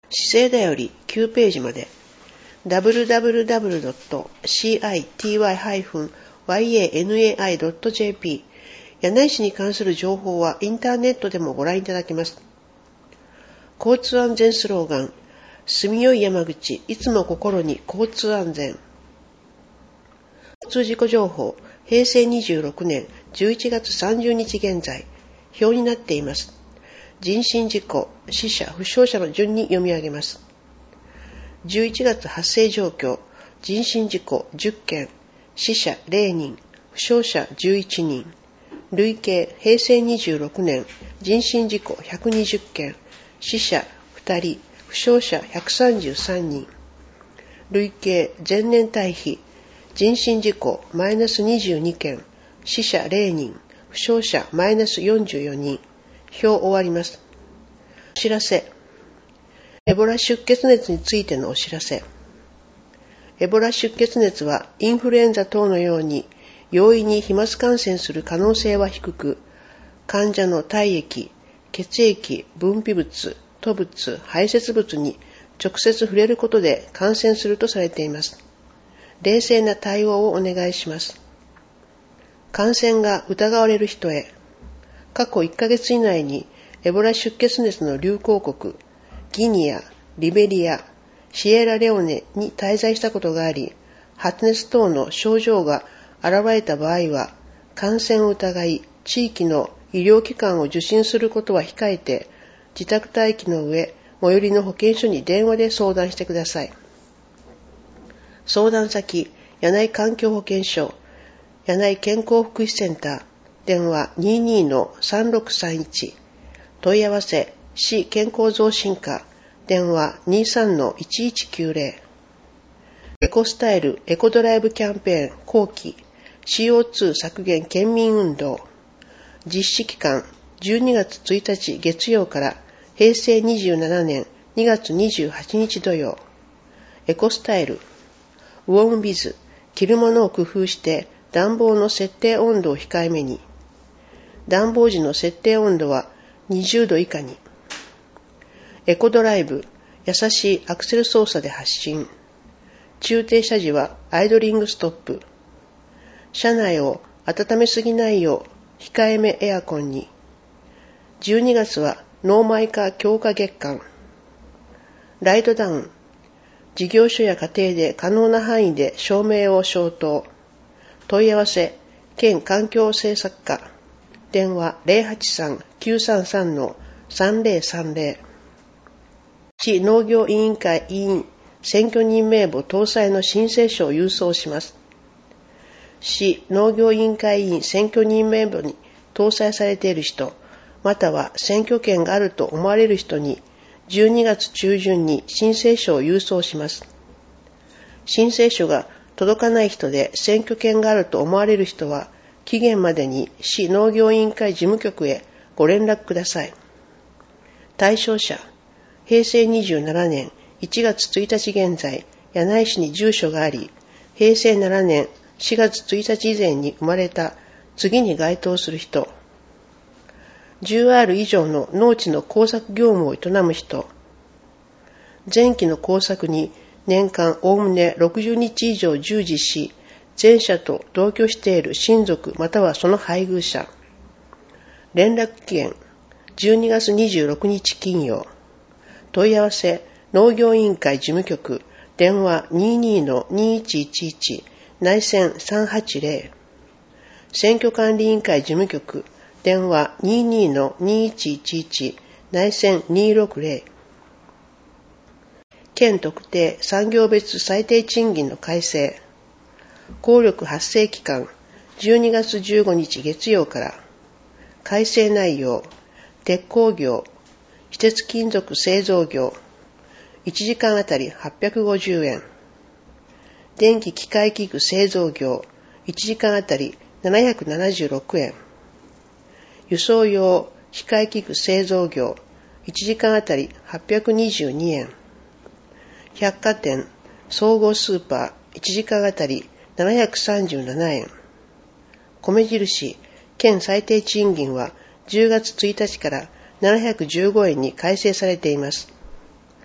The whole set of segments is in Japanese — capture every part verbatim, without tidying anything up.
姿勢だよりきゅうページまで ダブリューダブリューダブリュードットシーアイティーワイハイフンワイエーエヌエーアイドットジェーピー 柳井市に関する情報はインターネットでもご覧いただけます。交通安全スローガン、住みよい山口、いつも心に交通安全。交通事故情報、へいせいにじゅうろくねんじゅういちがつさんじゅうにち現在、表になっています。人身事故、死者、負傷者の順に読み上げます。じゅういちがつ発生状況、人身事故じゅっけん、死者れいにん、負傷者じゅういちにん。累計、へいせいにじゅうろくねん、人身事故ひゃくにじゅっけん、死者ふたり、負傷者ひゃくさんじゅうさんにん。累計、前年対比、人身事故マイナスにじゅうにけん、死者れいにん、負傷者マイナスよんじゅうよにん。表終わります。お知らせ。エボラ出血熱についてのお知らせ。エボラ出血熱はインフルエンザ等のように容易に飛沫感染する可能性は低く、患者の体液、血液、分泌物、吐物、排泄物に直接触れることで感染するとされています。冷静な対応をお願いします。感染が疑われる人へ、過去いっかげつ以内にエボラ出血熱の流行国、ギニア、リベリア、シエラレオネに滞在したことがあり、発熱等の症状が現れた場合は、感染を疑い、地域の医療機関を受診することは控えて、自宅待機の上、最寄りの保健所に電話で相談してください。相談先、柳井環境保健所、柳井健康福祉センター、電話 にじゅうにのさんろくさんいち、問い合わせ、市健康増進課、電話 にじゅうさんのいちいちきゅうぜろ、エコスタイルエコドライブキャンペーン後期 シーオーツー 削減県民運動、実施期間じゅうにがつついたち月曜からへいせいにじゅうななねんにがつにじゅうはちにち土曜。エコスタイル、ウォームビズ、着るものを工夫して暖房の設定温度を控えめに。暖房時の設定温度はにじゅうど以下に。エコドライブ、優しいアクセル操作で発進。駐停車時はアイドリングストップ。車内を温めすぎないよう控えめエアコンに。じゅうにがつはノーマイカ強化月間。ライトダウン、事業所や家庭で可能な範囲で照明を消灯。問い合わせ、県環境政策課。電話 ゼロはちさんきゅうさんさんのさんぜろさんぜろ。市農業委員会委員選挙人名簿搭載の申請書を郵送します。市農業委員会委員選挙人名簿に搭載されている人、または選挙権があると思われる人にじゅうにがつちゅうじゅんに申請書を郵送します。申請書が届かない人で選挙権があると思われる人は、期限までに市農業委員会事務局へご連絡ください。対象者、へいせいにじゅうななねんいちがつついたち現在、柳井市に住所があり、へいせいななねんしがつついたち以前に生まれた次に該当する人、じゅうアール 以上の農地の耕作業務を営む人、前期の耕作に年間おおむねろくじゅうにち以上従事し、前者と同居している親族またはその配偶者、連絡期限じゅうにがつにじゅうろくにち金曜。問い合わせ、農業委員会事務局、電話 にじゅうにのにいちいちいち、内線さんはちぜろ。選挙管理委員会事務局、電話 にじゅうにのにいちいちいち、内線にろくぜろ。県特定産業別最低賃金の改正。効力発生期間、じゅうにがつじゅうごにち月曜から。改正内容、鉄鋼業、非鉄金属製造業、いちじかんあたりはっぴゃくごじゅうえん。電気機械器具製造業、いちじかんあたりななひゃくななじゅうろくえん。輸送用機械器具製造業、いちじかんあたりはっぴゃくにじゅうにえん。百貨店、総合スーパー、いちじかんあたりななひゃくさんじゅうななえん。米印、県最低賃金はじゅうがつついたちからななひゃくじゅうごえんに改正されています。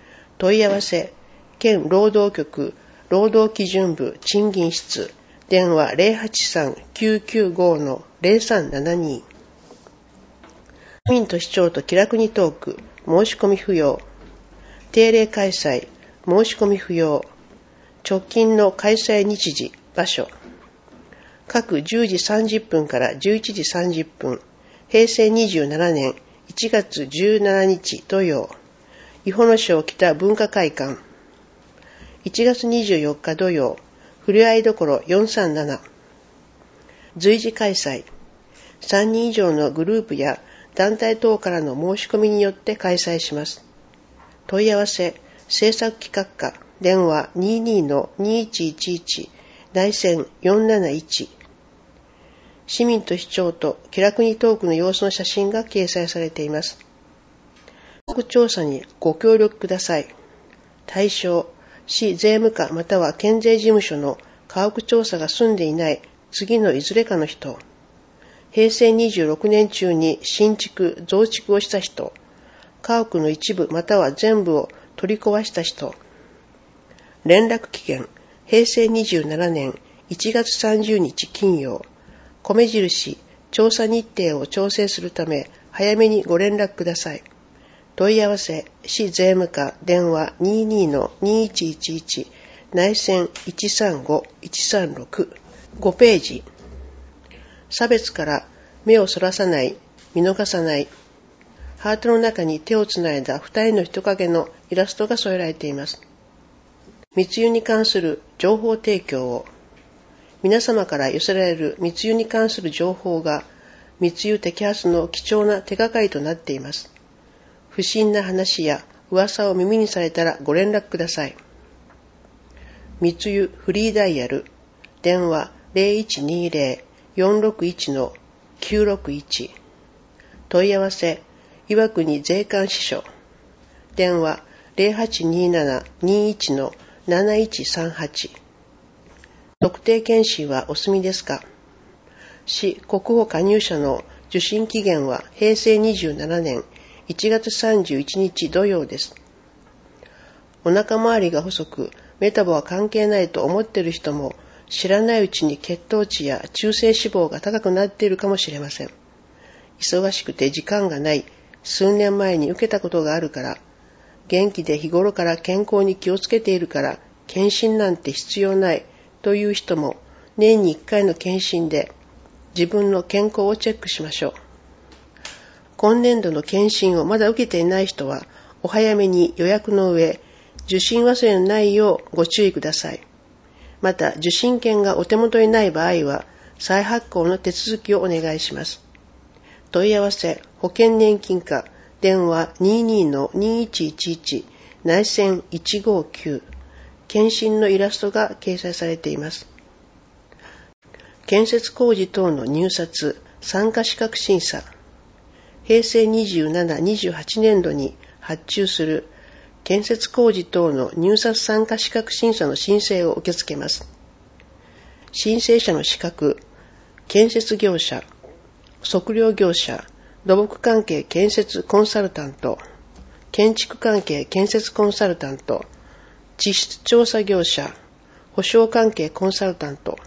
問い合わせ、県労働局、労働基準部賃金室、電話 ゼロはちさん きゅうきゅうご のゼロさんななに。市民と市長と気楽にトーク、申し込み不要。定例開催、申し込み不要。直近の開催日時、場所。各じゅうじさんじゅっぷんからじゅういちじさんじゅっぷん、へいせいにじゅうななねんいちがつじゅうしちにち土曜、伊保野省北文化会館。いちがつにじゅうよっか土曜、ふれあいどころよんさんなな。随時開催。さんにん以上のグループや団体等からの申し込みによって開催します。問い合わせ、制作企画課、電話 にじゅうにのにいちいちいち、内線よんなないち。市民と市長と気楽にトークの様子の写真が掲載されています。家屋調査にご協力ください。対象、市税務課または県税事務所の家屋調査が済んでいない次のいずれかの人。へいせいにじゅうろくねん中に新築、増築をした人。家屋の一部または全部を取り壊した人。連絡期限、へいせいにじゅうななねんいちがつさんじゅうにち金曜。米印、調査日程を調整するため早めにご連絡ください。問い合わせ、市税務課電話 にじゅうにのにいちいちいち、内線いちさんごいちさんろく。ごページ。差別から目をそらさない、見逃さない。ハートの中に手をつないだ二人の人影のイラストが添えられています。密輸に関する情報提供を。皆様から寄せられる密輸に関する情報が密輸摘発の貴重な手がかりとなっています。不審な話や噂を耳にされたらご連絡ください。密輸フリーダイヤル、電話 ゼロいちにゼロ よんろくいち のきゅうろくいち。問い合わせ、岩国税関支所、電話 ゼロはちにななにいち のなないちさんはち。特定健診はお済みですか？市国保加入者の受診期限はへいせいにじゅうななねんいちがつさんじゅういちにち土曜です。お腹周りが細く、メタボは関係ないと思っている人も、知らないうちに血糖値や中性脂肪が高くなっているかもしれません。忙しくて時間がない、数年前に受けたことがあるから、元気で日頃から健康に気をつけているから、検診なんて必要ないという人も、年にいっかいの検診で自分の健康をチェックしましょう。今年度の検診をまだ受けていない人は、お早めに予約の上、受診忘れのないようご注意ください。また、受診券がお手元にない場合は、再発行の手続きをお願いします。問い合わせ、保険年金課、電話 にじゅうにのにいちいちいち、内線いちごきゅう。検診のイラストが掲載されています。建設工事等の入札、参加資格審査。へいせいにじゅうなな、にじゅうはちねんどに発注する建設工事等の入札参加資格審査の申請を受け付けます。申請者の資格、建設業者、測量業者、土木関係建設コンサルタント、建築関係建設コンサルタント、地質調査業者、保証関係コンサルタント。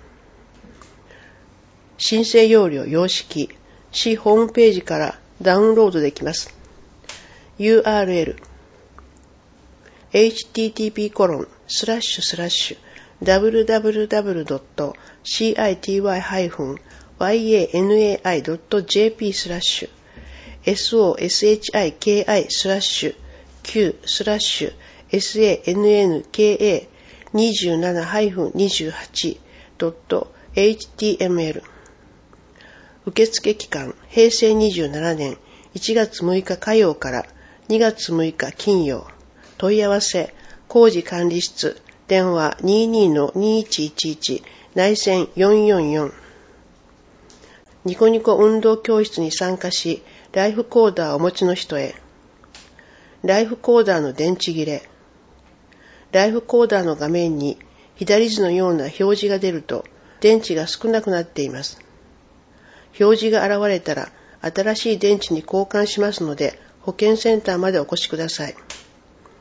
申請要領様式、市ホームページからダウンロードできます。ユーアールエル エイチティーティーピーコロンスラッシュスラッシュダブリューダブリューダブリュードットシーアイティーワイハイフンワイエーエヌエーアイドットジェーピースラッシュエスオーエスエイチアイケーアイスラッシュキュースラッシュエスエーエヌエヌケーエーにじゅうななにじゅうはちドットエイチティーエムエル。受付期間、へいせいにじゅうななねんいちがつむいか火曜からにがつむいか金曜。問い合わせ、工事管理室、電話 にじゅうにのにいちいちいち、内線よんよんよん。ニコニコ運動教室に参加し、ライフコーダーをお持ちの人へ。ライフコーダーの電池切れ。ライフコーダーの画面に左図のような表示が出ると、電池が少なくなっています。表示が現れたら、新しい電池に交換しますので、保健センターまでお越しください。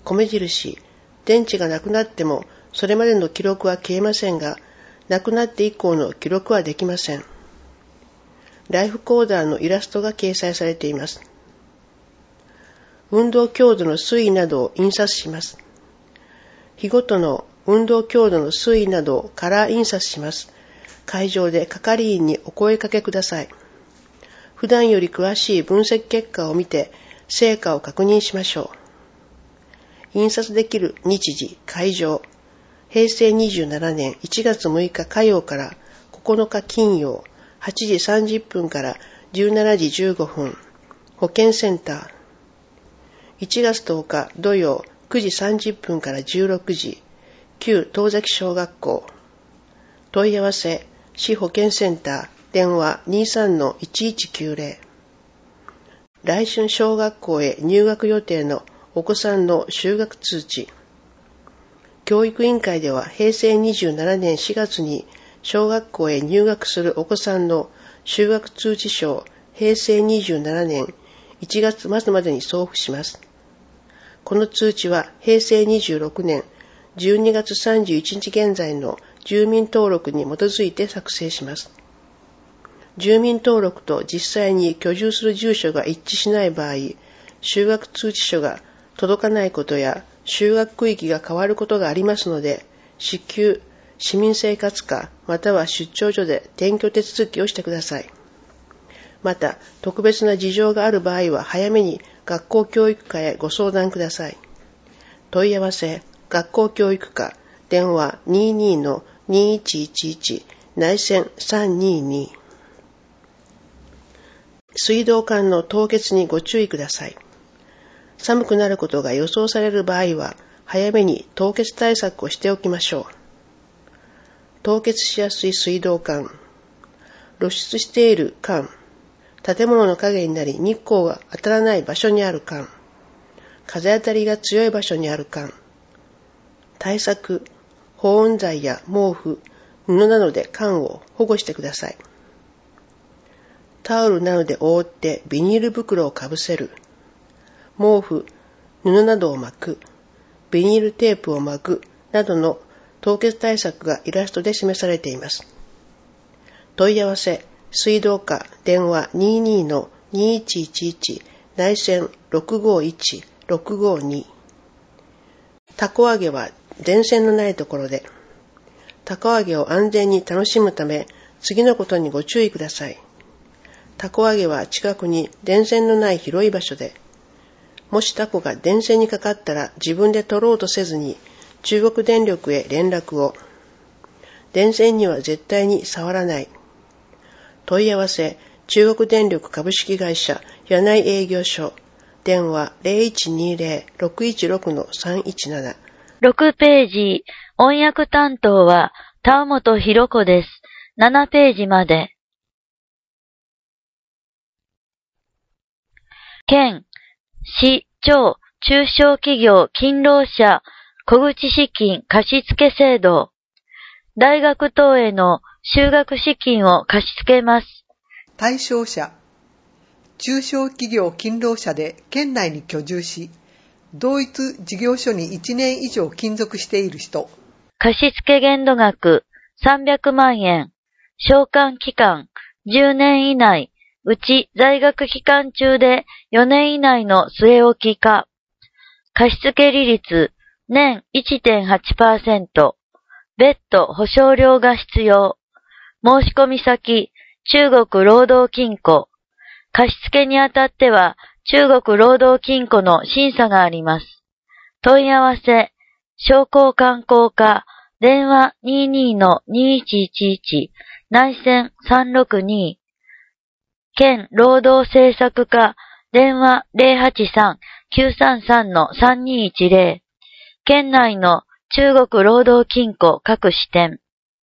米印、電池がなくなってもそれまでの記録は消えませんが、なくなって以降の記録はできません。ライフコーダーのイラストが掲載されています。運動強度の推移などを印刷します。日ごとの運動強度の推移などをカラー印刷します。会場で係員にお声かけください。普段より詳しい分析結果を見て成果を確認しましょう。印刷できる日時、会場、へいせいにじゅうななねんいちがつむいか火曜からここのか金曜、はちじさんじゅっぷんからじゅうしちじじゅうごふん、保健センター。いちがつとおか土曜、くじさんじゅっぷんからじゅうろくじ、旧東崎小学校。問い合わせ、市保健センター、電話 にじゅうさんのいちいちきゅうぜろ。来春小学校へ入学予定のお子さんの就学通知。教育委員会ではへいせいにじゅうななねんしがつに小学校へ入学するお子さんの就学通知書をへいせいにじゅうななねんいちがつまつまでに送付します。この通知はへいせいにじゅうろくねんじゅうにがつさんじゅういちにち現在の住民登録に基づいて作成します。住民登録と実際に居住する住所が一致しない場合、就学通知書が届かないことや就学区域が変わることがありますので、至急市民生活課または出張所で転居手続きをしてください。また、特別な事情がある場合は早めに学校教育課へご相談ください。問い合わせ、学校教育課、電話 にじゅうにのにいちいちいち、内線さんにーにー。水道管の凍結にご注意ください。寒くなることが予想される場合は、早めに凍結対策をしておきましょう。凍結しやすい水道管、露出している管、建物の影になり日光が当たらない場所にある管、風当たりが強い場所にある管、対策、保温材や毛布、布などで管を保護してください。タオルなどで覆ってビニール袋をかぶせる、毛布、布などを巻く、ビニールテープを巻くなどの凍結対策がイラストで示されています。問い合わせ、水道課、電話 にじゅうにのにいちいちいち、内線ろくごいちろくごに。たこ揚げは電線のないところで、たこ揚げを安全に楽しむため、次のことにご注意ください。たこ揚げは近くに電線のない広い場所で、もしタコが電線にかかったら自分で取ろうとせずに中国電力へ連絡を。電線には絶対に触らない。問い合わせ、中国電力株式会社柳井営業所、電話 ゼロいちにゼロ ろくいちろくのさんいちなな。 ろくページ、音訳担当は田本博子です。ななページまで。県、市、町、中小企業、勤労者、小口資金貸付制度。大学等への修学資金を貸し付けます。 対象者、中小企業勤労者で県内に居住し、同一事業所にいちねん以上勤続している人。 貸付限度額さんびゃくまんえん。償還期間じゅうねん以内。うち在学期間中でよねん以内の据え置きか。貸付利率年 いちてんはちパーセント。別途保証料が必要。申込先、中国労働金庫。貸付にあたっては、中国労働金庫の審査があります。問い合わせ、商工観光課、電話 にじゅうにのにいちいちいち、内線さんろくに。県労働政策課、電話 ゼロはちさん きゅうさんさんのさんにいちゼロ。県内の中国労働金庫各支店。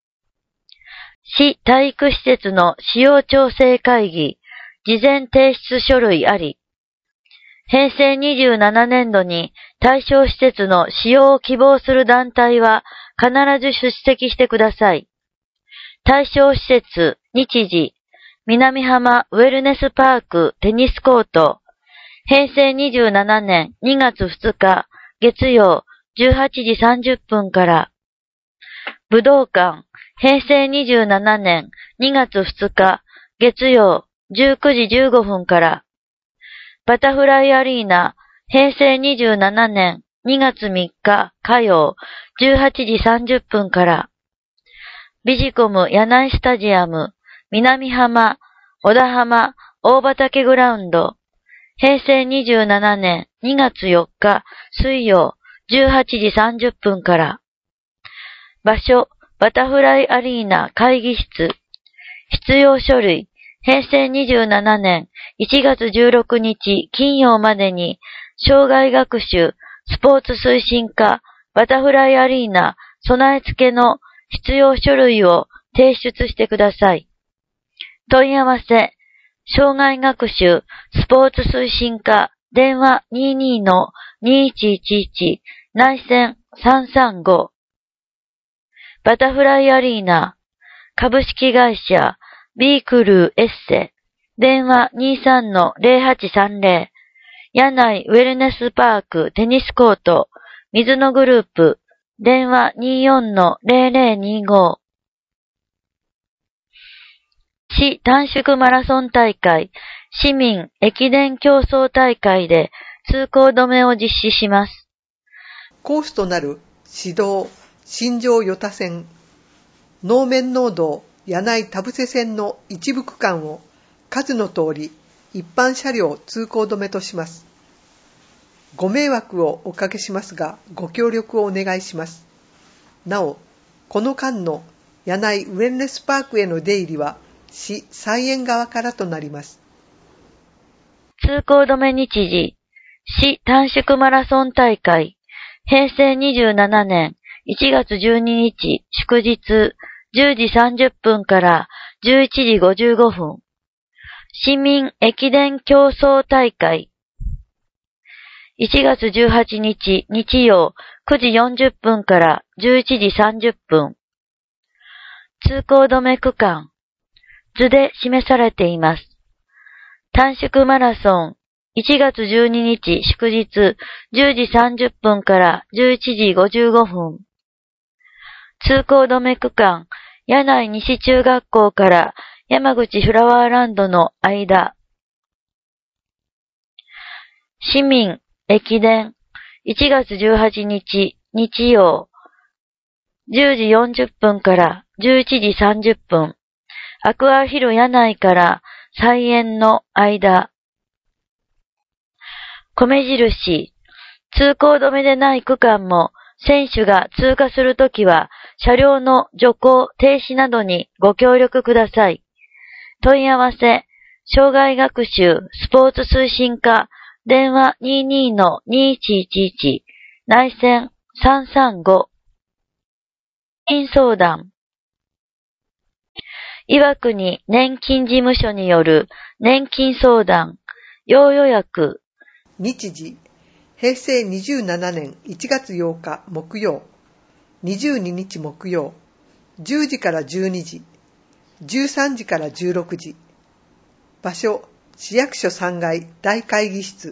市体育施設の使用調整会議、事前提出書類あり。へいせいにじゅうななねんどに対象施設の使用を希望する団体は必ず出席してください。対象施設、日時、南浜ウェルネスパークテニスコート、へいせいにじゅうななねんにがつふつか月曜じゅうはちじさんじゅっぷんから、武道館平成にじゅうななねんにがつふつか月曜じゅうくじじゅうごふんから、バタフライアリーナ平成にじゅうななねんにがつみっか火曜じゅうはちじさんじゅっぷんから、ビジコム柳井スタジアム南浜小田浜大畑グラウンド平成にじゅうななねんにがつよっか水曜じゅうはちじさんじゅっぷんから、場所バタフライアリーナ会議室、必要書類平成にじゅうななねんいちがつじゅうろくにち金曜までに障害学習スポーツ推進課バタフライアリーナ備え付けの必要書類を提出してください。問い合わせ障害学習スポーツ推進課電話 にじゅうに の にいちいちいち 内線さんさんごバタフライアリーナ株式会社ビークルーエッセ電話 にじゅうさんのゼロはちさんゼロ柳井ウェルネスパークテニスコート水野グループ電話 にじゅうよんのゼロゼロにご市短縮マラソン大会市民駅伝競争大会で通行止めを実施します。 コースとなる市道新庄与田線能面農道柳井田伏線の一部区間を数の通り一般車両通行止めとします。ご迷惑をおかけしますがご協力をお願いします。なお、この間の柳井ウェルネスパークへの出入りは市菜園側からとなります。 通行止め日時、市短縮マラソン大会、平成にじゅうななねんいちがつじゅうににち祝日じゅうじさんじゅっぷんからじゅういちじごじゅうごふん。市民駅伝競争大会、いちがつじゅうはちにち日曜くじよんじゅっぷんからじゅういちじさんじゅっぷん。通行止め区間、図で示されています。短縮マラソン、いちがつじゅうににち祝日じゅうじさんじゅっぷんからじゅういちじごじゅうごふん。通行止め区間、柳井西中学校から山口フラワーランドの間。市民駅伝、いちがつじゅうはちにち日曜じゅうじよんじゅっぷんからじゅういちじさんじゅっぷん。アクアヒル柳井から菜園の間。米印、通行止めでない区間も選手が通過するときは車両の徐行停止などにご協力ください。問い合わせ、障害学習スポーツ推進課電話 にじゅうに の にいちいちいち 内線さんさんご年金相談岩国年金事務所による年金相談要予約日時平成にじゅうななねんいちがつようか木曜にじゅうににち木曜じゅうじからじゅうにじじゅうさんじからじゅうろくじ場所市役所さんがい大会議室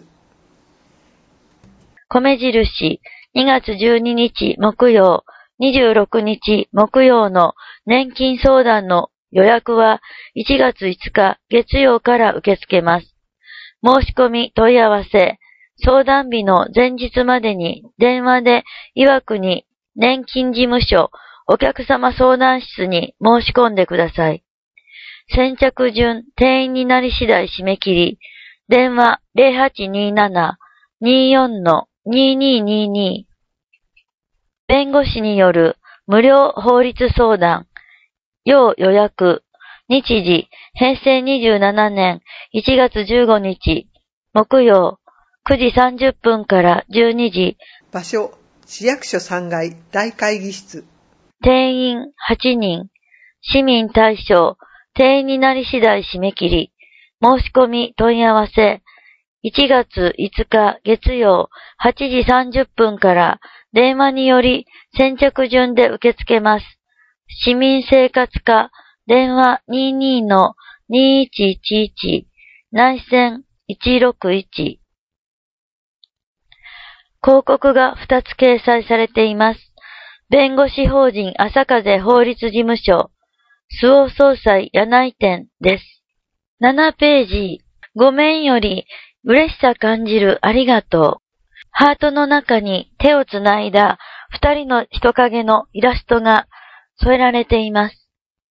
米印にがつじゅうににち木曜にじゅうろくにち木曜の年金相談の予約はいちがついつか月曜から受け付けます。申し込み問い合わせ相談日の前日までに電話で岩国年金事務所お客様相談室に申し込んでください。先着順定員になり次第締め切り、電話 ゼロはちにーなな にーよん の にーにーにーにー 弁護士による無料法律相談、要予約、日時平成にじゅうななねんいちがつじゅうごにち木曜くじさんじゅっぷんからじゅうにじ場所市役所さんがい大会議室定員はちにん市民対象定員になり次第締め切り申し込み問い合わせいちがついつか月曜はちじさんじゅっぷんから電話により先着順で受け付けます。市民生活課電話 にじゅうに の にいちいちいち 内線いちろくいち広告がふたつ掲載されています。弁護士法人朝風法律事務所、周防総裁柳井店です。ななページ、ご面より嬉しさ感じるありがとう。ハートの中に手をつないだ二人の人影のイラストが添えられています。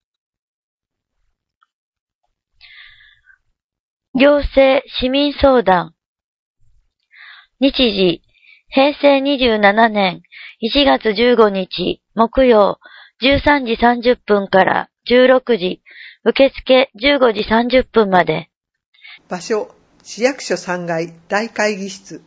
行政市民相談。日時、へいせいにじゅうななねんいちがつじゅうごにち木曜じゅうさんじさんじゅっぷんからじゅうろくじ、受付じゅうごじさんじゅっぷんまで。 場所、市役所さんがい大会議室。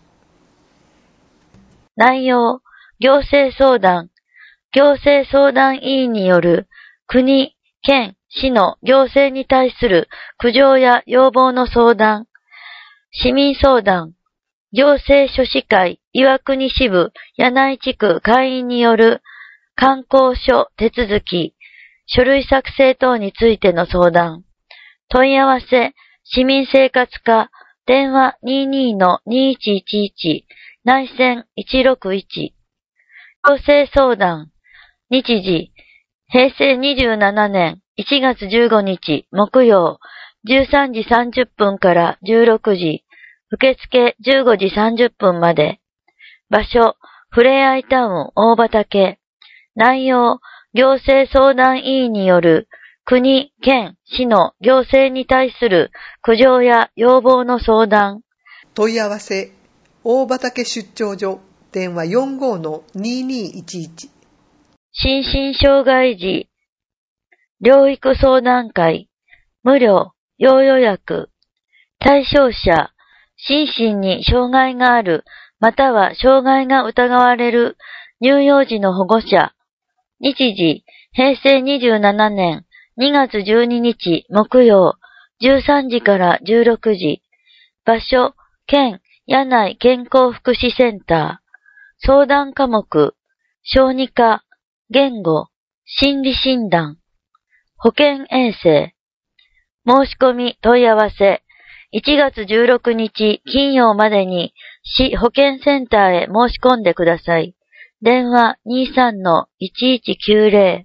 内容、行政相談。行政相談委員による国、県、市の行政に対する苦情や要望の相談。市民相談。行政書士会岩国支部柳井地区会員による観光書手続き、書類作成等についての相談。問い合わせ、市民生活課、電話 にじゅうに のにせんひゃくじゅういち、内線いちろくいち。行政相談。日時、へいせいにじゅうななねんいちがつじゅうごにち木曜じゅうさんじさんじゅっぷんからじゅうろくじ、受付じゅうごじさんじゅっぷんまで。場所、ふれあいタウン大畑。内容、行政相談委員による国、県、市の行政に対する苦情や要望の相談。 問い合わせ、大畑出張所、電話 よんじゅう のにじゅうにいちいち。 心身障害児、療育相談会、無料、要予約。対象者、心身に障害がある、または障害が疑われる乳幼児の保護者。日時、へいせいにじゅうななねんにがつじゅうににち木曜じゅうさんじからじゅうろくじ。場所、県、柳井健康福祉センター。相談科目、小児科、言語、心理診断、保健衛生。申し込み問い合わせ、いちがつじゅうろくにち金曜までに市保健センターへ申し込んでください。電話 にじゅうさん のいちいちきゅうぜろ。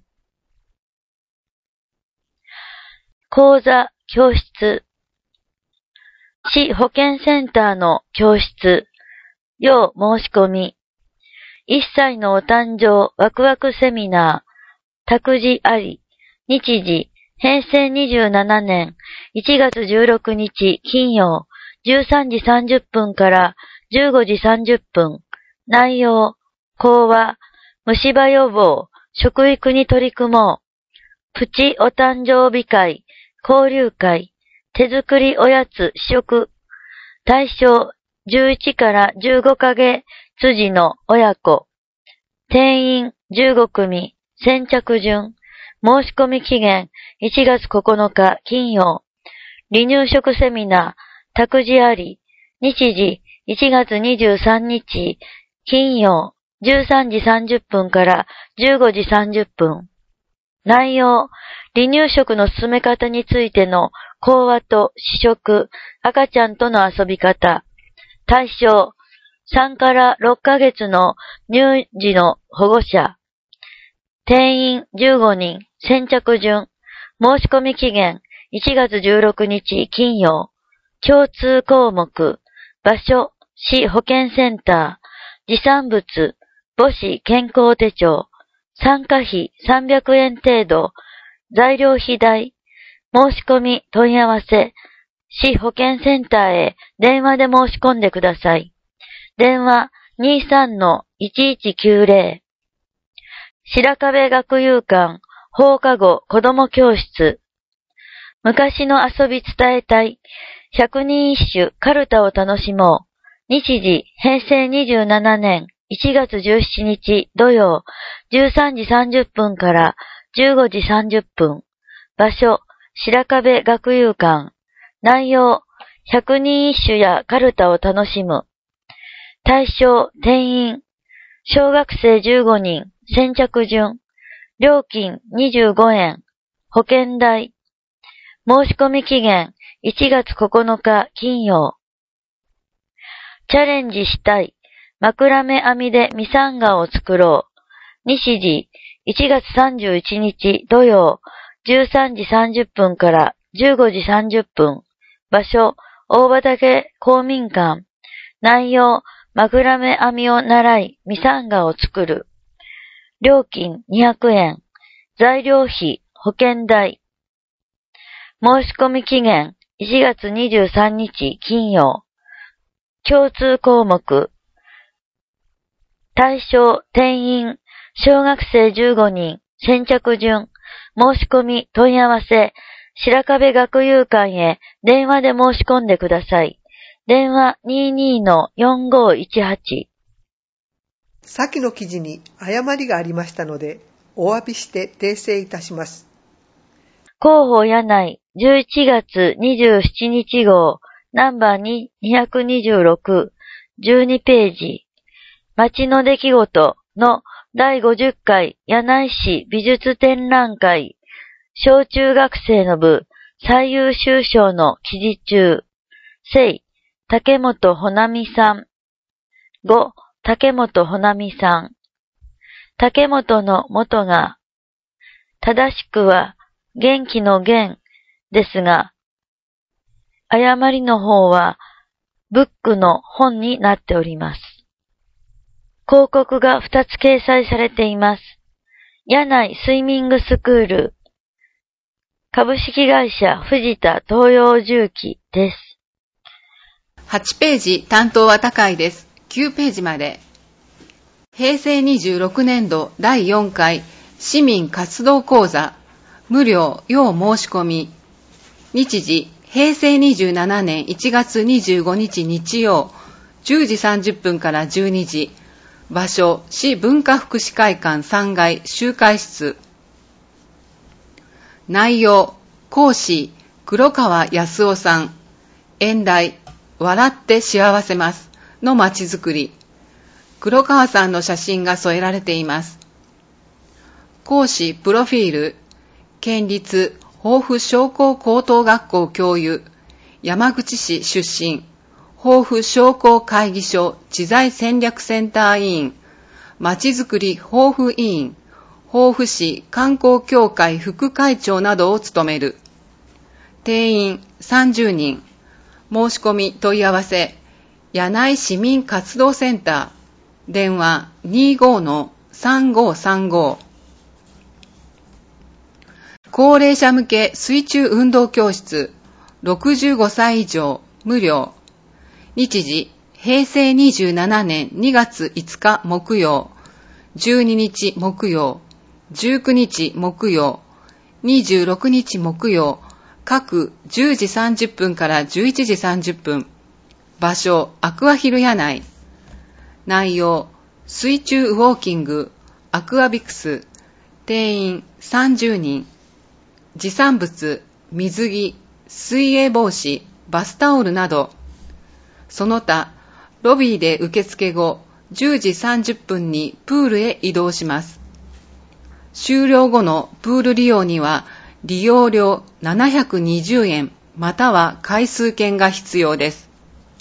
講座、教室。市保健センターの教室。要申し込み。いっさいのお誕生ワクワクセミナー。託児あり。日時、へいせいにじゅうななねんいちがつじゅうろくにち金曜じゅうさんじさんじゅっぷんからじゅうごじさんじゅっぷん。内容、講話、虫歯予防、食育に取り組もう。プチお誕生日会、交流会、手作りおやつ試食。対象、じゅういちからじゅうごかげつ児の親子。定員じゅうごくみ、先着順。申し込み期限いちがつここのか金曜。離乳食セミナー、託児あり。日時いちがつにじゅうさんにち金曜じゅうさんじさんじゅっぷんからじゅうごじさんじゅっぷん。内容、離乳食の進め方についての講話と試食、赤ちゃんとの遊び方。対象、さんからろっかげつの乳児の保護者。定員じゅうごにん、先着順。申し込み期限いちがつじゅうろくにち金曜。共通項目、場所、市保健センター、持参物、母子健康手帳、参加費さんびゃくえん程度、材料費代、申し込み問い合わせ、市保健センターへ電話で申し込んでください。電話 にじゅうさん のいちいちきゅうぜろ。白壁学友館放課後子ども教室。昔の遊び伝えたい。百人一首カルタを楽しもう。日時、へいせいにじゅうななねんいちがつじゅうしちにち土曜じゅうさんじさんじゅっぷんからじゅうごじさんじゅっぷん。場所、白壁学友館。内容、百人一首やカルタを楽しむ。対象、定員。小学生じゅうごにん、先着順。料金にじゅうごえん。保険代。申し込み期限いちがつここのか金曜。チャレンジしたい。 枕目編みでミサンガを作ろう。日時、いちがつさんじゅういちにち土曜、じゅうさんじさんじゅっぷんからじゅうごじさんじゅっぷん。場所、大畑公民館。内容、枕目編みを習い、ミサンガを作る。料金にひゃくえん。材料費、保険代。申し込み期限、いちがつにじゅうさんにち金曜。共通項目。対象、定員、小学生じゅうごにん、先着順、申し込み、問い合わせ、白壁学友館へ電話で申し込んでください。電話 にじゅうにのよんごいちはち。 先の記事に誤りがありましたので、お詫びして訂正いたします。 広報柳井じゅういちがつにじゅうしちにち号ナンバーにひゃくにじゅうろく、じゅうにページ。街の出来事のだいごじゅっかい柳井市美術展覧会小中学生の部最優秀賞の記事中。せい、竹本ほなみさん。ご、竹本ほなみさん。竹本の元が、正しくは元気の元ですが、誤りの方はブックの本になっております。広告がふたつ掲載されています。柳井スイミングスクール。株式会社藤田東洋重機です。 はちページ担当は高いです。きゅうページまで。平成にじゅうろくねんどだいよんかい市民活動講座無料要申し込み。日時平成にじゅうななねんいちがつにじゅうごにち日曜じゅうじさんじゅっぷんからじゅうにじ。場所市文化福祉会館さんがい集会室。内容講師黒川康夫さん。演題笑って幸せますのまちづくり。黒川さんの写真が添えられています。講師プロフィール県立防府商工高等学校教諭山口市出身防府商工会議所知財戦略センター委員まちづくり防府委員防府市観光協会副会長などを務める。定員さんじゅうにん。申し込み問い合わせ柳井市民活動センター電話 にじゅうごのさんごさんご。高齢者向け水中運動教室ろくじゅうごさい以上無料。日時平成にじゅうななねんにがついつか木曜じゅうににち木曜じゅうくにち木曜にじゅうろくにち木曜各じゅうじさんじゅっぷんからじゅういちじさんじゅっぷん。場所アクアヒル柳井。内容水中ウォーキングアクアビクス。定員さんじゅうにん。持参物水着水泳帽子バスタオルなど。その他ロビーで受付後じゅうじさんじゅっぷんにプールへ移動します。終了後のプール利用には利用料ななひゃくにじゅうえんまたは回数券が必要です。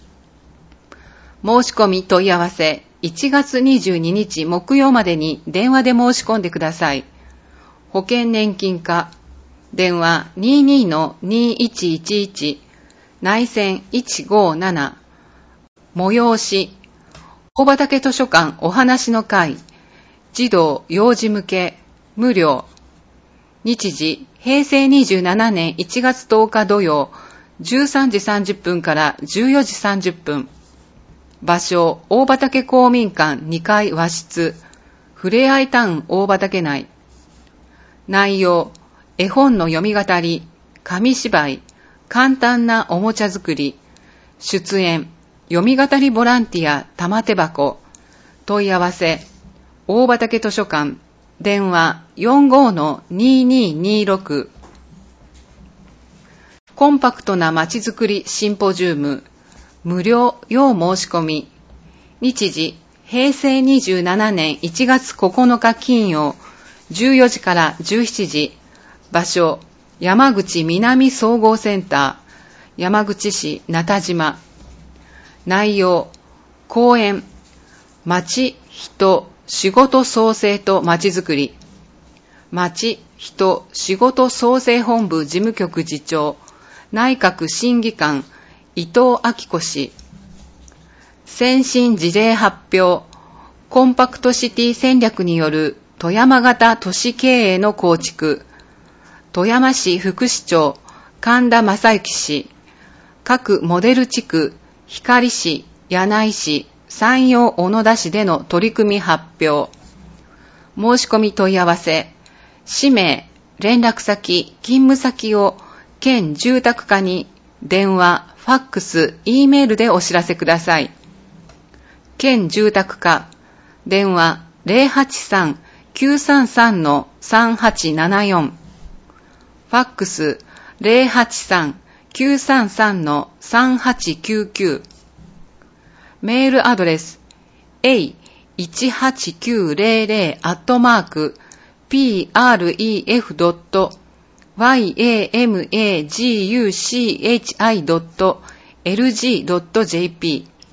申し込み問い合わせいちがつにじゅうににち木曜までに電話で申し込んでください。保険年金課電話 にじゅうにのにいちいちいち 内線いちごなな。催し大畑図書館お話の会児童幼児向け無料。日時平成にじゅうななねんいちがつとおか土曜じゅうさんじさんじゅっぷんからじゅうよじさんじゅっぷん。場所大畑公民館にかい和室ふれあいタウン大畑内。内容絵本の読み語り紙芝居簡単なおもちゃ作り。出演読み語りボランティア玉手箱。問い合わせ大畑図書館電話 よんじゅうごのにじゅうににじゅうろく。コンパクトなまちづくりシンポジウム無料要申し込み。日時平成にじゅうななねんいちがつここのか金曜じゅうよじからじゅうしちじ。場所山口南総合センター山口市中島。内容講演町、人、仕事創生とまちづくり。町、人、仕事創生本部事務局次長、内閣審議官、伊藤明子氏。先進事例発表、コンパクトシティ戦略による富山型都市経営の構築。富山市副市長、神田正幸氏。各モデル地区、光市、柳井市、山陽小野田市での取り組み発表。申し込み問い合わせ、氏名、連絡先、勤務先を県住宅課に電話、ファックス、Eメールでお知らせください。県住宅課、電話 ゼロはちさん きゅうさんさん さんはちななよん、ファックス ゼロはちさん きゅうさんさん さんはちきゅうきゅう、メールアドレス エーいちはちきゅうゼロゼロ アットマーク ピーアールイーエフドットワイエーエムエージーユーシーエイチアイドットエルジードットジェーピー。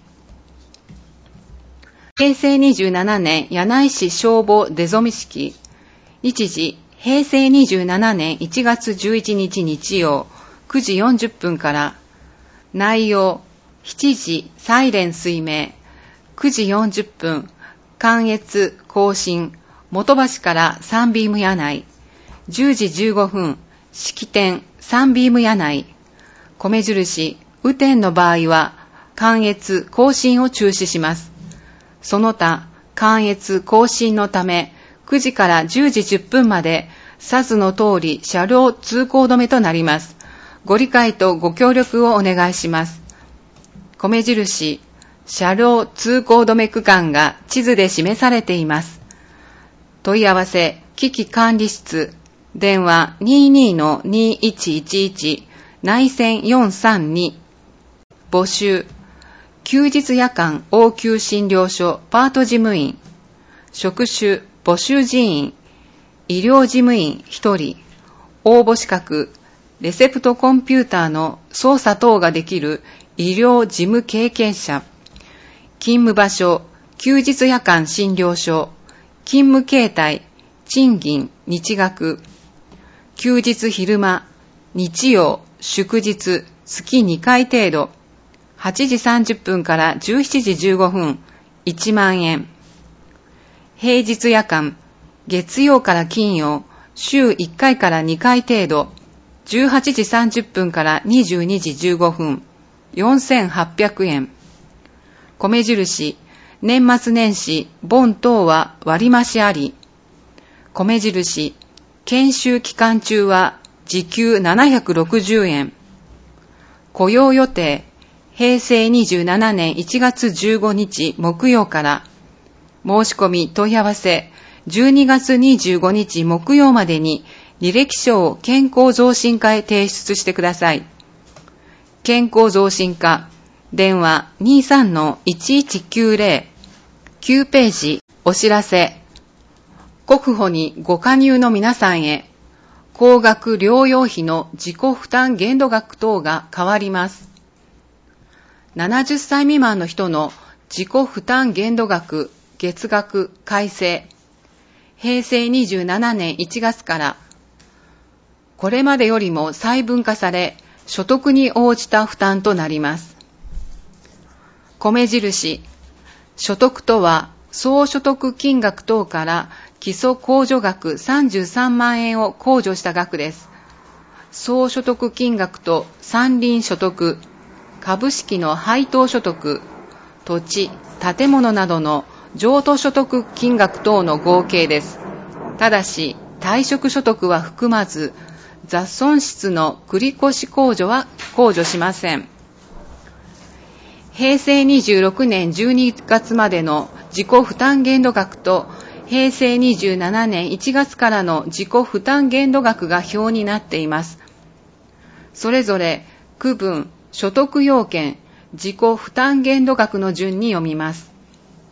平成にじゅうななねん柳井市消防出初式。日時、平成にじゅうななねんいちがつじゅういちにち日曜くじよんじゅっぷんから。内容、しちじサイレン水明。くじよんじゅっぷん、関越更新、元橋からサンビーム柳井。じゅうじじゅうごふん、式典サンビーム柳井。米印、雨天の場合は、関越更新を中止します。その他、関越更新のため、くじからじゅうじじゅっぷんまで、さずの通り車両通行止めとなります。ご理解とご協力をお願いします。米印、車両通行止め区間が地図で示されています。問い合わせ、危機管理室、電話 にじゅうにのにいちいちいち、内線よんさんに、募集、休日夜間応急診療所パート事務員、職種募集人員、医療事務員ひとり、応募資格、レセプトコンピューターの操作等ができる医療事務経験者、勤務場所、休日夜間診療所、勤務形態、賃金、日額、休日昼間、日曜、祝日、月にかい程度、はちじさんじゅっぷんからじゅうしちじじゅうごふん、いちまんえん。平日夜間、月曜から金曜、週いっかいからにかい程度、じゅうはちじさんじゅっぷんからにじゅうにじじゅうごふん、よんせんはっぴゃくえん。米印、年末年始、盆等は割増あり。米印、研修期間中は時給ななひゃくろくじゅうえん。雇用予定、平成にじゅうななねんいちがつじゅうごにち木曜から。申し込み問い合わせ、じゅうにがつにじゅうごにち木曜までに履歴書を健康増進課へ提出してください。健康増進課、電話 にじゅうさんのいちいちきゅうゼロ、きゅうページ、お知らせ。国保にご加入の皆さんへ、高額療養費の自己負担限度額等が変わります。ななじゅっさい未満の人の自己負担限度額、月額改正。平成にじゅうななねんいちがつから、これまでよりも細分化され、所得に応じた負担となります。米印、所得とは、総所得金額等から基礎控除額さんじゅうさんまんえんを控除した額です。総所得金額と山林所得、株式の配当所得、土地、建物などの譲渡所得金額等の合計です。ただし、退職所得は含まず、雑損失の繰越控除は控除しません。平成にじゅうろくねんじゅうにがつまでの自己負担限度額と平成にじゅうななねんいちがつからの自己負担限度額が表になっています。それぞれ区分、所得要件、自己負担限度額の順に読みます。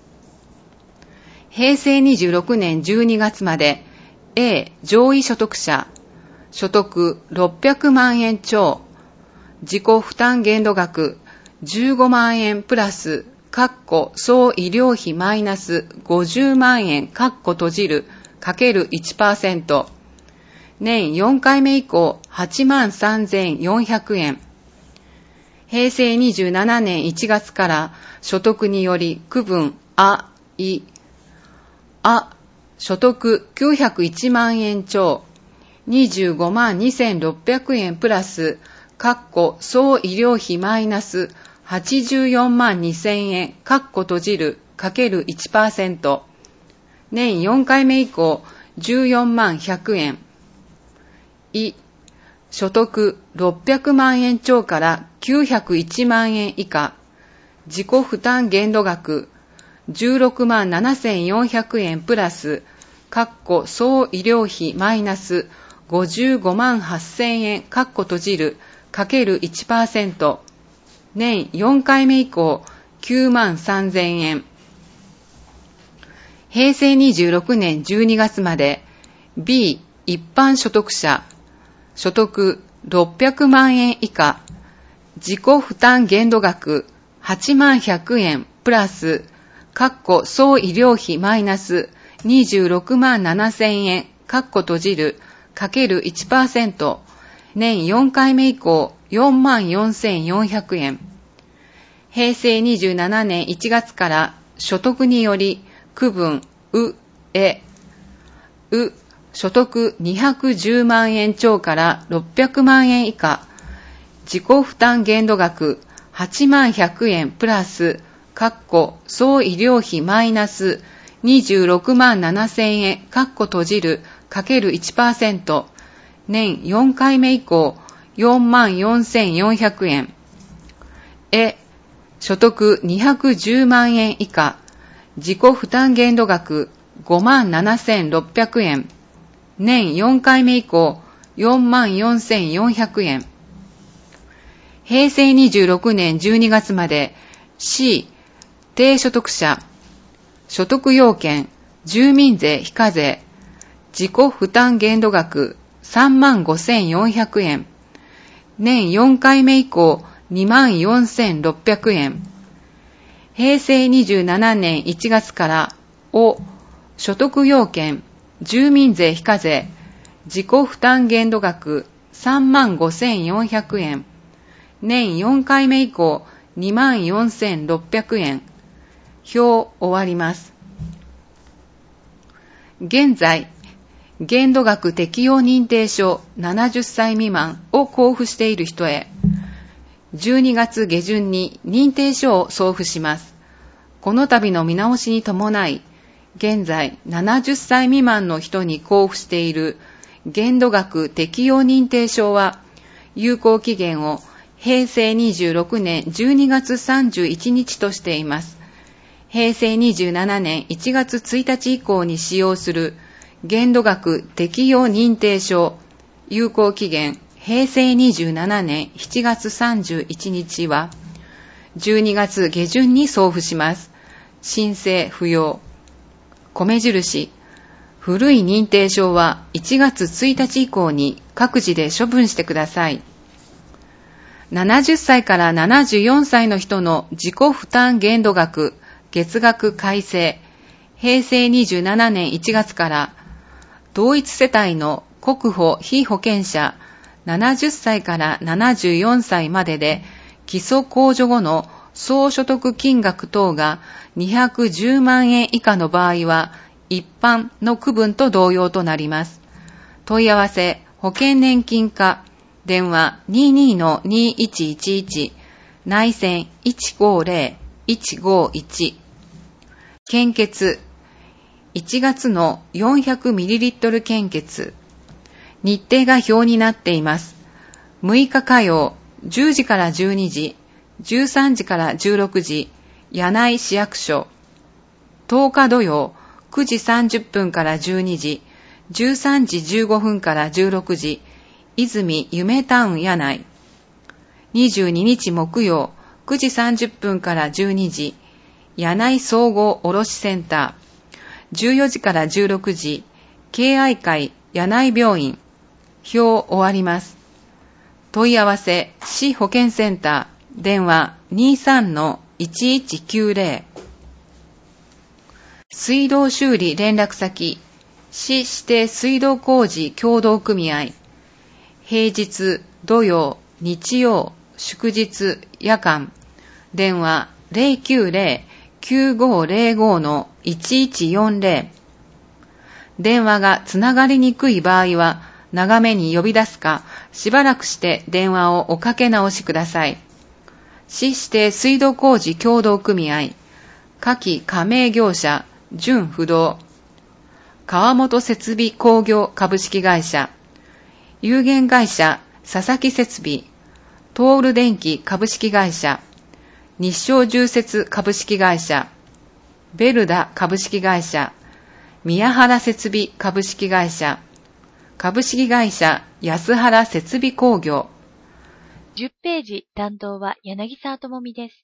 平成にじゅうろくねんじゅうにがつまで A 上位所得者、所得ろっぴゃくまんえん超、自己負担限度額じゅうごまんえんプラスかっこ総医療費マイナスごじゅうまんえん、かっこ閉じる、かける いちパーセント。年よんかいめ以降はちまんさんぜんよんひゃくえん。平成にじゅうななねんいちがつから所得により区分あ、い、あ、所得きゅうひゃくいちまんえん超、にじゅうごまんにせんろっぴゃくえんプラス、かっこ総医療費マイナスはちじゅうよんまんにせんえん、かっこ閉じる、かける いちパーセント。年よんかいめ以降じゅうよんまんひゃくえん。い、所得ろっぴゃくまんえん超からきゅうひゃくいちまんえん以下、自己負担限度額じゅうろくまんななせんよんひゃくえんプラス、かっこ総医療費マイナスごじゅうごまんはっせんえん、かっこ閉じる、かける いちパーセント。年よんかいめ以降きゅうまんさんぜんえん。平成にじゅうろくねんじゅうにがつまで B 一般所得者、所得ろっぴゃくまんえん以下、自己負担限度額はちまんひゃくえんプラス、かっこ総医療費マイナスにじゅうろくまんななせんえん、かっこ閉じる、かける いちパーセント。年よんかいめ以降よんまんよんせんよんひゃくえん。平成にじゅうななねんいちがつから所得により区分う、え、う、所得にひゃくじゅうまんえん超からろっぴゃくまんえん以下、自己負担限度額はちまんひゃくえんプラス、かっこ総医療費マイナスにじゅうろくまんななせんえん、かっこ閉じる、かける いちパーセント。年よんかいめ以降よんまんよんせんよんひゃくえん。え、所得にひゃくじゅうまんえん以下、自己負担限度額ごまんななせんろっぴゃくえん。年よんかいめ以降よんまんよんせんよんひゃくえん。平成にじゅうろくねんじゅうにがつまで C 低所得者、所得要件、住民税非課税、自己負担限度額さんまんごせんよんひゃくえん。年よんかいめ以降にまんよんせんろっぴゃくえん。平成にじゅうななねんいちがつからお、所得要件、住民税非課税、自己負担限度額さんまんごせんよんひゃくえん。年よんかいめ以降にまんよんせんろっぴゃくえん。表終わります。現在、限度額適用認定書ななじゅっさい未満を交付している人へ、じゅうにがつげじゅんに認定書を送付します。この度の見直しに伴い、現在ななじゅっさい未満の人に交付している限度額適用認定書は、有効期限を平成にじゅうろくねんじゅうにがつさんじゅういちにちとしています。平成にじゅうななねんいちがつついたち以降に使用する限度額適用認定書、有効期限平成にじゅうななねんしちがつさんじゅういちにちはじゅうにがつげじゅんに送付します。申請不要。米印、古い認定証はいちがつついたち以降に各自で処分してください。ななじゅっさいからななじゅうよんさいの人の自己負担限度額、月額改正、平成にじゅうななねんいちがつから同一世帯の国保被保険者ななじゅっさいからななじゅうよんさいまでで基礎控除後の総所得金額等がにひゃくじゅうまんえん以下の場合は一般の区分と同様となります。問い合わせ保険年金課電話 にじゅうにのにいちいちいち 内線 いちごぜろいちごいち。献血いちがつの よんひゃくミリリットル 献血。日程が表になっています。むいか火曜じゅうじからじゅうにじ、じゅうさんじからじゅうろくじ、柳井市役所。とおか土曜くじさんじゅっぷんからじゅうにじ、じゅうさんじじゅうごふんからじゅうろくじ、泉夢タウン柳井。にじゅうににち木曜くじさんじゅっぷんからじゅうにじ、柳井総合卸センター。じゅうよじからじゅうろくじ、敬愛会柳井病院。表終わります。問い合わせ市保健センター電話 にじゅうさんのいちいちきゅうぜろ。水道修理連絡先、市指定水道工事協同組合。平日、土曜、日曜、祝日、夜間。電話 ゼロきゅうゼロ きゅうごゼロご のいちいちよんゼロ。電話がつながりにくい場合は、長めに呼び出すか、しばらくして電話をおかけ直しください。市指定水道工事協同組合、下記加盟業者、準不動、川本設備工業株式会社、有限会社、佐々木設備、トール電機株式会社、日照重設株式会社、ベルダ株式会社、宮原設備株式会社、株式会社安原設備工業。 じゅっページ担当は柳沢智美です。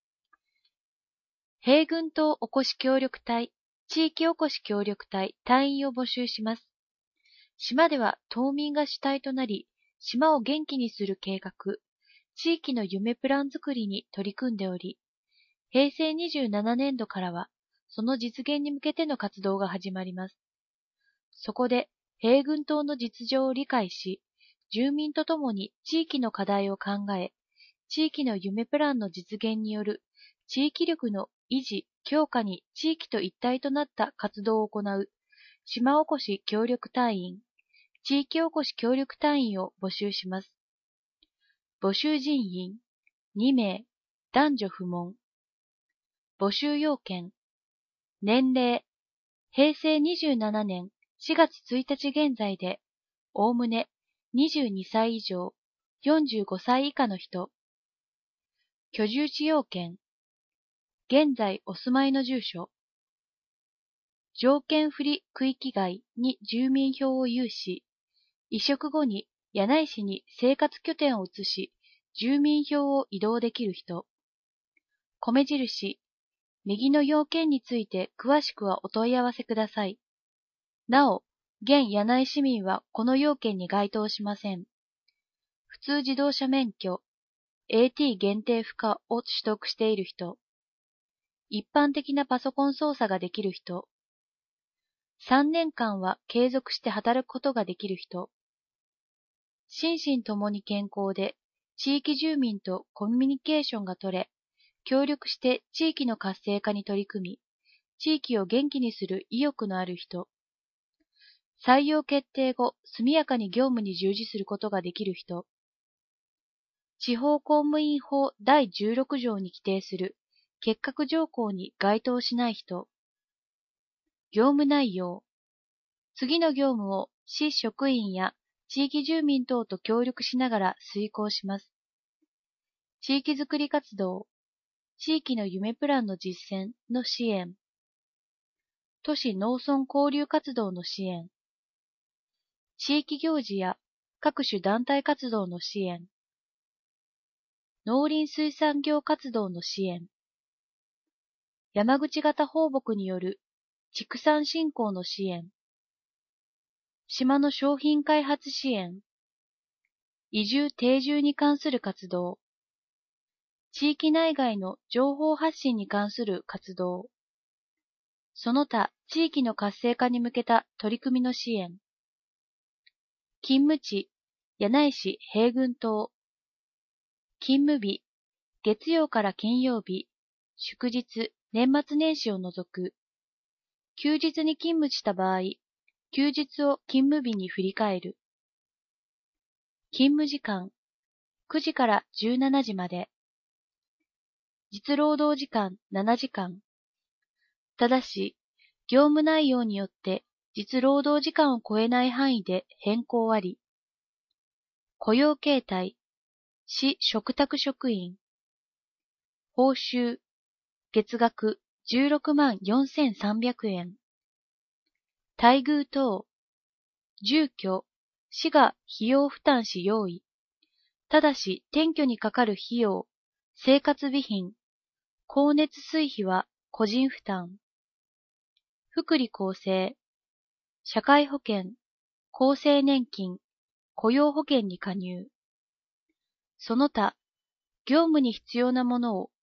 平郡島おこし協力隊、地域おこし協力隊隊員を募集します。島では島民が主体となり、島を元気にする計画、地域の夢プラン作りに取り組んでおり、平成にじゅうななねんどからは、その実現に向けての活動が始まります。そこで、平郡島の実情を理解し、住民とともに地域の課題を考え、地域の夢プランの実現による地域力の維持・強化に地域と一体となった活動を行う島おこし協力隊員、地域おこし協力隊員を募集します。募集人員にめい、男女不問。募集要件、年齢、平成にじゅうななねんしがつついたち現在で、おおむねにじゅうにさい以上、よんじゅうごさい以下の人。居住地要件、現在お住まいの住所。条件不利区域外に住民票を有し、移植後に柳井市に生活拠点を移し、住民票を移動できる人。米印、右の要件について詳しくはお問い合わせください。なお、現柳井市民はこの要件に該当しません。普通自動車免許、エーティー 限定負荷を取得している人。一般的なパソコン操作ができる人。さんねんかんは継続して働くことができる人。心身ともに健康で、地域住民とコミュニケーションが取れ、協力して地域の活性化に取り組み、地域を元気にする意欲のある人。採用決定後、速やかに業務に従事することができる人。地方公務員法だいじゅうろくじょうに規定する結核条項に該当しない人。業務内容。次の業務を市職員や地域住民等と協力しながら遂行します。地域づくり活動。地域の夢プランの実践の支援。都市農村交流活動の支援。地域行事や各種団体活動の支援。農林水産業活動の支援。山口型放牧による畜産振興の支援。島の商品開発支援。移住定住に関する活動。地域内外の情報発信に関する活動。その他地域の活性化に向けた取り組みの支援。勤務地、柳井市平郡島。勤務日、月曜から金曜日、祝日、年末年始を除く。休日に勤務した場合、休日を勤務日に振り替える。勤務時間、くじからじゅうしちじまで。実労働時間ななじかん。ただし、業務内容によって実労働時間を超えない範囲で変更あり。雇用形態、市嘱託職員。報酬、月額じゅうろくまんよんせんさんびゃくえん。待遇等、住居、市が費用負担し用意。ただし転居にかかる費用、生活備品、光熱水費は個人負担。福利厚生、社会保険、厚生年金、雇用保険に加入。その他、業務に必要なものを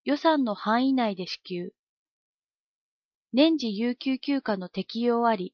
予算の範囲内で支給。年次有給休暇の適用あり。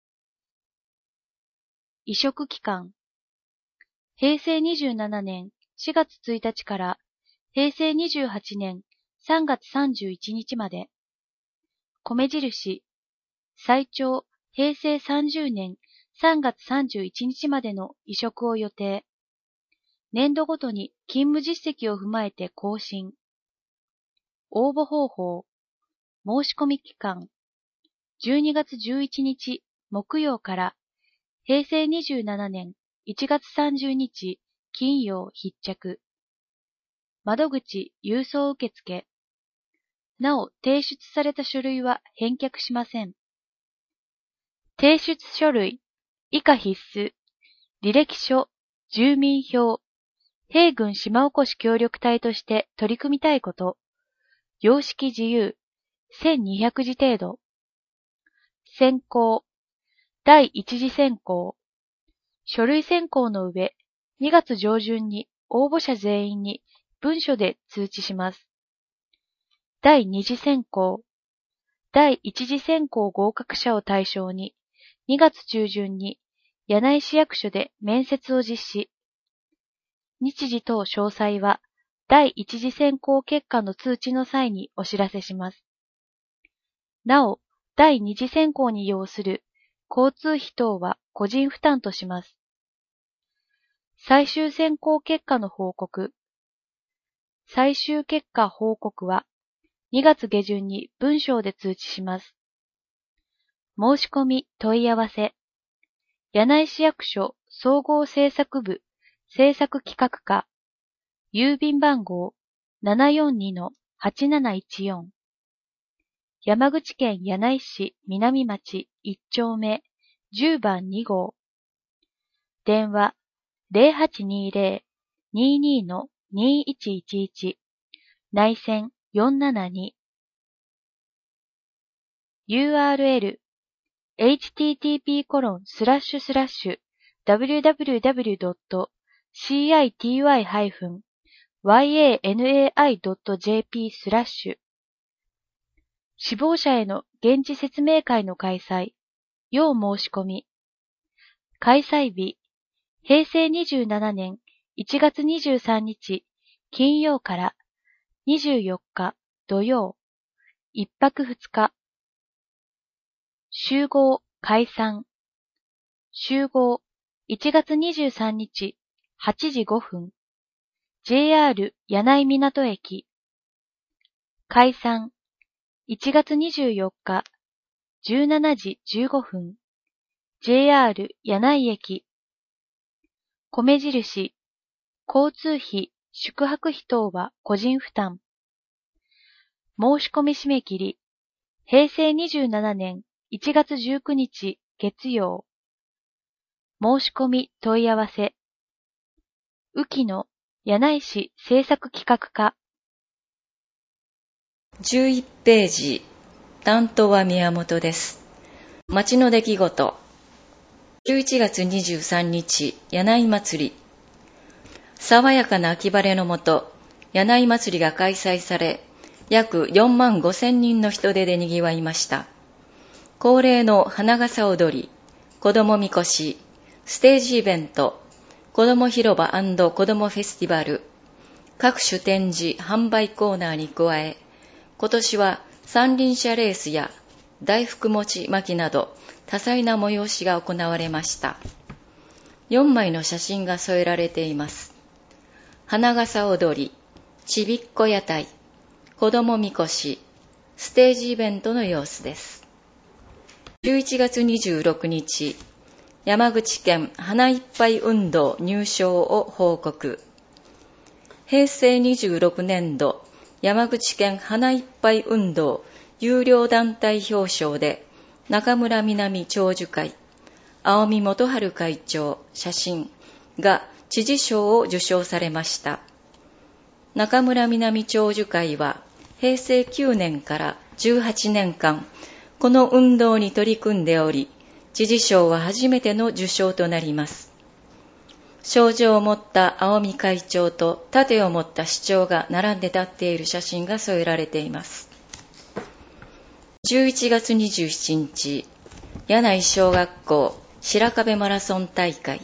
移植期間。平成にじゅうななねんしがつついたちから平成にじゅうはちねんさんがつさんじゅういちにちまで。米印。最長平成さんじゅうねんさんがつさんじゅういちにちまでの移植を予定。年度ごとに勤務実績を踏まえて更新。応募方法。申し込み期間。じゅうにがつじゅういちにち木曜から平成にじゅうななねんいちがつさんじゅうにち金曜必着。窓口郵送受付。なお、提出された書類は返却しません。提出書類。以下必須。履歴書、住民票、平郡島おこし協力隊として取り組みたいこと。様式自由、せんにひゃくじ程度。選考。第一次選考。書類選考の上、にがつ上旬に応募者全員に文書で通知します。第二次選考。第一次選考合格者を対象に、にがつ中旬に柳井市役所で面接を実施。日時等詳細は、第一次選考結果の通知の際にお知らせします。なお、第二次選考に要する交通費等は個人負担とします。最終選考結果の報告。最終結果報告は、にがつ下旬に文章で通知します。申し込み問い合わせ。柳井市役所総合政策部政策企画課。郵便番号 ななよんにのはちなないちよん。山口県柳井市南町いち丁目じゅうばんに号。電話 ゼロはちにゼロ ににのにいちいちいち 内線よんななに。ユーアールエル エイチティーティーピーコロンスラッシュスラッシュダブリューダブリューダブリュードットシーアイティーワイハイフンワイエーエヌエーアイドットジェーピー スラッシュ。死亡者への現地説明会の開催。要申し込み。開催日。平成にじゅうななねんいちがつにじゅうさんにち金曜からにじゅうよっか土曜。一泊二日。集合解散。集合いちがつにじゅうさんにちはちじごふん。ジェイアール 柳井港駅。解散いちがつにじゅうよっかじゅうしちじじゅうごふん。ジェイアール 柳井駅。米印。交通費、宿泊費等は個人負担。申し込み締め切り。平成にじゅうななねんいちがつじゅうくにち月曜。申し込み問い合わせ。浮野柳井市政策企画課。 じゅういちページ、担当は宮本です。町の出来事。じゅういちがつにじゅうさんにち、柳井祭り。爽やかな秋晴れのもと、柳井祭りが開催され、約よんまんごせんにんの人出で賑わいました。恒例の花笠踊り、子どもみこし、ステージイベント、子ども広場&子どもフェスティバル、各種展示・販売コーナーに加え、今年は三輪車レースや大福餅巻きなど多彩な催しが行われました。よんまいの写真が添えられています。花笠踊り、ちびっこ屋台、子どもみこし、ステージイベントの様子です。じゅういちがつにじゅうろくにち、山口県花いっぱい運動入賞を報告。平成にじゅうろくねんど山口県花いっぱい運動有料団体表彰で中村南長寿会、青見元春会長写真が知事賞を受賞されました。中村南長寿会は平成きゅうねんからじゅうはちねんかんこの運動に取り組んでおり、知事賞は初めての受賞となります。 賞状を持った青見会長と盾を持った市長が並んで立っている写真が添えられています。じゅういちがつにじゅうしちにち、柳井小学校白壁マラソン大会。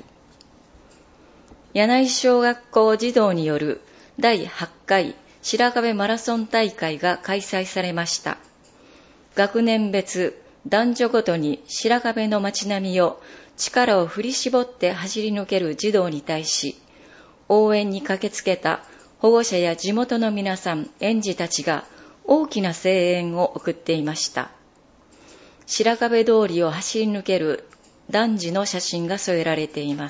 柳井小学校児童によるだいはちかい白壁マラソン大会が開催されました。学年別、男女ごとに白壁の街並みを力を振り絞って走り抜ける児童に対し、応援に駆けつけた保護者や地元の皆さん、園児たちが大きな声援を送っていました。白壁通りを走り抜ける男児の写真が添えられています。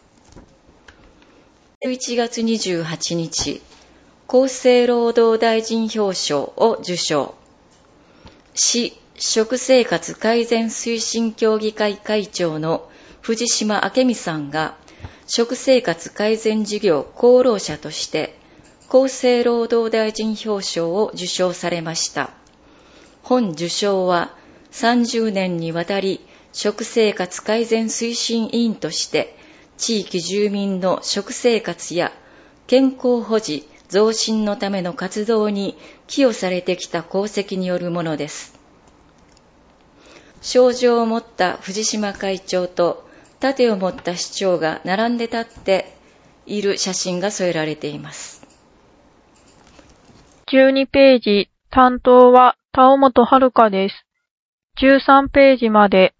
じゅういちがつにじゅうはちにち、厚生労働大臣表彰を受賞。市食生活改善推進協議会会長の藤島明美さんが食生活改善事業功労者として厚生労働大臣表彰を受賞されました。本受賞はさんじゅうねんにわたり食生活改善推進委員として地域住民の食生活や健康保持増進のための活動に寄与されてきた功績によるものです。賞状を持った藤島会長と盾を持った市長が並んで立っている写真が添えられています。 じゅうにページ、担当は田尾本遥です。じゅうさんページまで